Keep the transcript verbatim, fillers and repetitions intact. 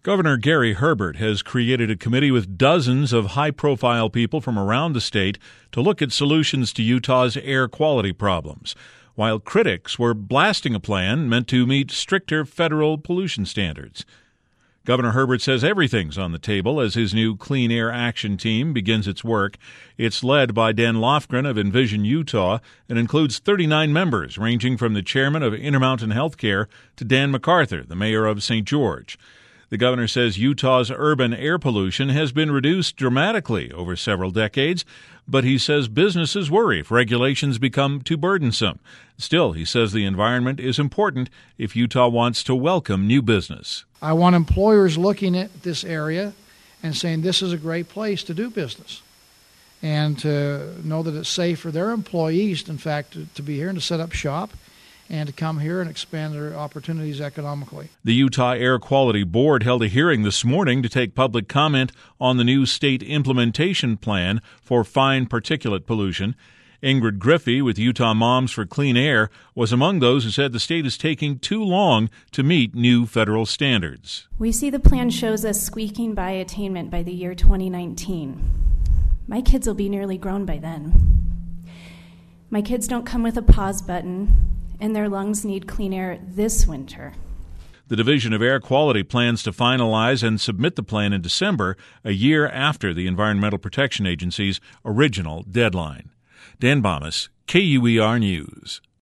Governor Gary Herbert has created a committee with dozens of high-profile people from around the state to look at solutions to Utah's air quality problems, while critics were blasting a plan meant to meet stricter federal pollution standards. Governor Herbert says everything's on the table as his new Clean Air Action Team begins its work. It's led by Dan Lofgren of Envision Utah and includes thirty-nine members, ranging from the chairman of Intermountain Healthcare to Dan MacArthur, the mayor of Saint George. The governor says Utah's urban air pollution has been reduced dramatically over several decades, but he says businesses worry if regulations become too burdensome. Still, he says the environment is important if Utah wants to welcome new business. I want employers looking at this area and saying this is a great place to do business and to know that it's safe for their employees, in fact, to, to be here and to set up shop and to come here and expand their opportunities economically. The Utah Air Quality Board held a hearing this morning to take public comment on the new state implementation plan for fine particulate pollution. Ingrid Griffey with Utah Moms for Clean Air was among those who said the state is taking too long to meet new federal standards. We see the plan shows us squeaking by attainment by the year twenty nineteen. My kids will be nearly grown by then. My kids don't come with a pause button, and their lungs need clean air this winter. The Division of Air Quality plans to finalize and submit the plan in December, a year after the Environmental Protection Agency's original deadline. Dan Bomas, K U E R News.